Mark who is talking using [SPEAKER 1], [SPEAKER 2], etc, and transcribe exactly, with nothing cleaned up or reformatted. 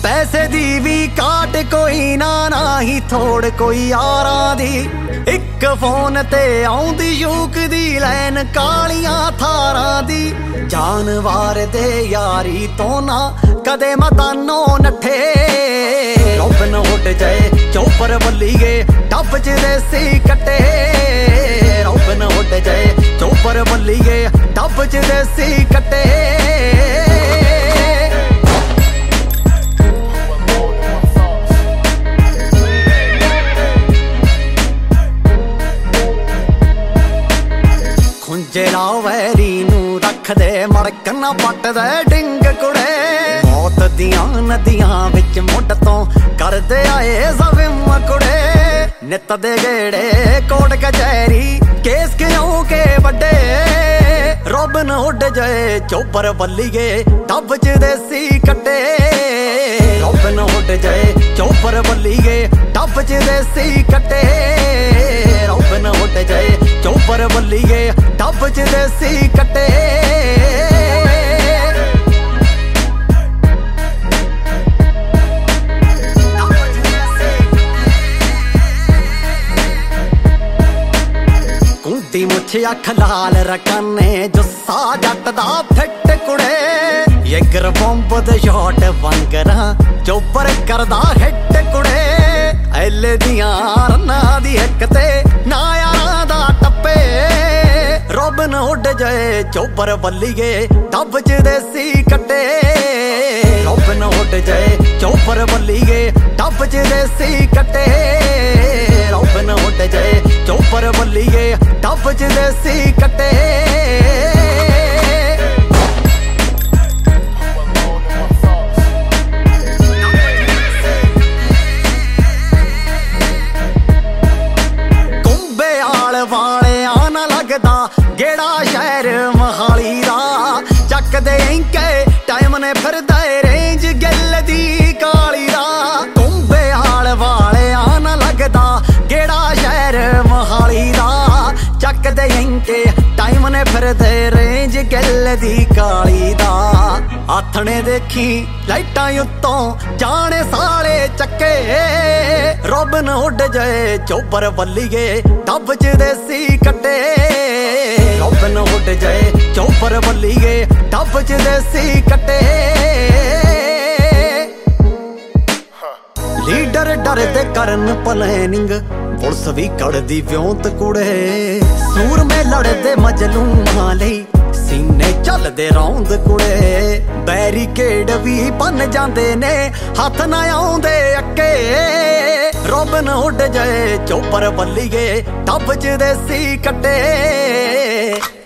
[SPEAKER 1] पैसे दी भी काट कोई ना, ना ही थोड़ कोई यारां दी। एक फोन ते आउंदी यूक दी लैन कालियां थारां दी। जानवार दे यारी तो ना कदे मतानो नठे। रॉबिन हुड जाए चौपर बल्लीए टप च देसी कट्टे। रॉबिन हुड जाए चौपर बल्लीए टप च देसी कट्टे। खुंजेरा वैरी नू रख दे मड़क ना पट दे डिंग कुड़े। मौत दियां नदियां विच मुड तो कर दे आए सविम कुड़े। नित दे गेड़े कोट कचहरी केस क्यों के वड्डे। रॉबिन हुड जाए चौपर बल्लीए टप च देसी कट्टे। रॉबिन हुड जाए चौपर बल्लीए टप च देसी कट्टे। रॉबिन हुड जाए चौपर बल्लीए टप च देसी कट्टे। कुंती मुछ अख लाल रकाने जुस्सा जट दा फिट कुड़े। यगर बंब दे शॉट वंगरा चौपर करदा हिट कुड़े। एले दियां रन्ना दी हिक ते ना यारां दा टप्पे। रॉबिन हुड जाए चौपर बल्लीए टप च देसी कट्टे। रॉबिन हुड जाए चौपर बल्लीए टप च देसी कट्टे। रॉबिन हुड जाए चौपर बल्लीए टप च देसी कट्टे। कुंबे आल वाले आना लगदा गेड़ा शहर मोहाली दा। चक दे इंके टाइम ने फिरदा रेंज गिल दी काली दा। कुंबे आल वाले आना लगदा गेड़ा शहर मोहाली दा। चक दे इंके टाइम ने फिरदे रेंज गिल दी काली दा। आथने देखी लाइटां उत्तों जाने साले चक्के। रॉबिन हुड जाए चौपर बल्लीए टप च देसी कट्टे। रॉबिन हुड जाए चौपर बल्लीए टप च देसी कट्टे। लीडर डर दे करन प्लैनिंग पुलिस भी कड़दी व्योंत कुड़े। सूर में लड़दे मजलूमां लई सीने चलदे रौंद कुड़े। बैरीकेड भी बन जांदे ने हथ ना आउंदे अक्के। रॉबिन हुड जाए चौपर बल्लीए टप च देसी कट्टे।